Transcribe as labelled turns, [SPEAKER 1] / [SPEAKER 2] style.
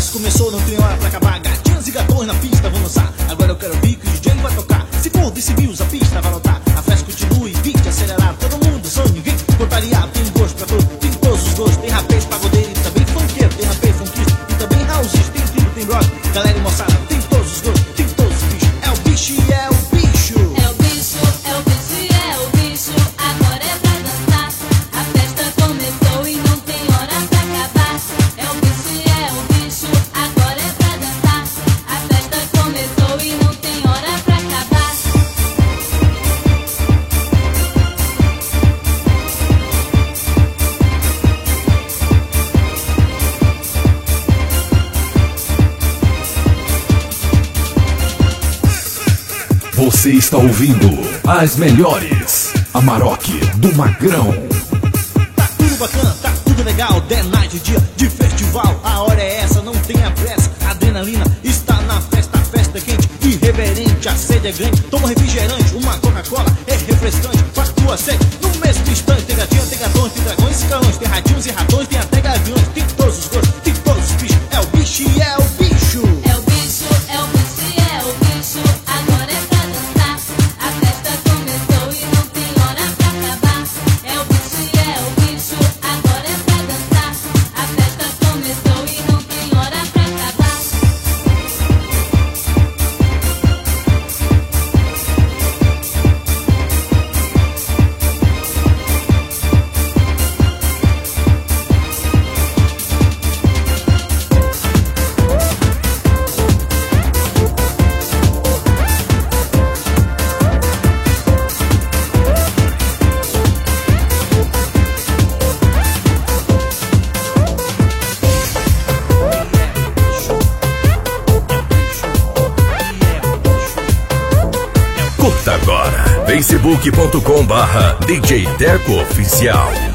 [SPEAKER 1] festa começou, não tem hora pra acabar. Gatinhas e gatões na pista vão dançar. Agora eu quero ouvir que o DJ vai tocar. Se for desse views, a pista vai lotar. A festa continua e beat acelerado. Todo mundo, só ninguém contrariado. Tem gosto pra tudo, tem todos os gostos. Tem rapaz, pagodeiro e também funkeiro. Tem rapaz, funkista e também houseista. Tem tribo, tem rock, galera e moçada. Tem todos os gostos, tem todos os bichos. É o bicho e é o bicho.
[SPEAKER 2] É o bicho, é o bicho e é o bicho. Agora é pra dançar. A festa começou e não tem hora pra acabar. É o bicho e é o bicho. Agora é pra dançar. A festa começou e não tem hora pra acabar.
[SPEAKER 3] Você está ouvindo as melhores. Amarok do Magrão.
[SPEAKER 1] Tá tudo bacana, tá tudo legal. The Night, dia de festival. A hora é essa, não tenha pressa. Adrenalina está na festa, a festa é quente, irreverente, a sede é grande. Toma refrigerante, uma Coca-Cola é refrescante. Faz tua sede no mesmo instante. Tem gatinho, tem gatões, tem dragões e calões. Tem ratinhos e ratões, tem até gaviões. Tem todos os gostos, tem todos os bichos. É o bicho e é o bicho.
[SPEAKER 2] É o bicho, é o bicho e é o bicho. Agora é pra dançar. A festa começou e não tem hora pra acabar. É o bicho e é o bicho. Agora é pra dançar. A festa começou e não tem hora pra acabar.
[SPEAKER 3] Curta agora facebook.com/DJ Teco Oficial.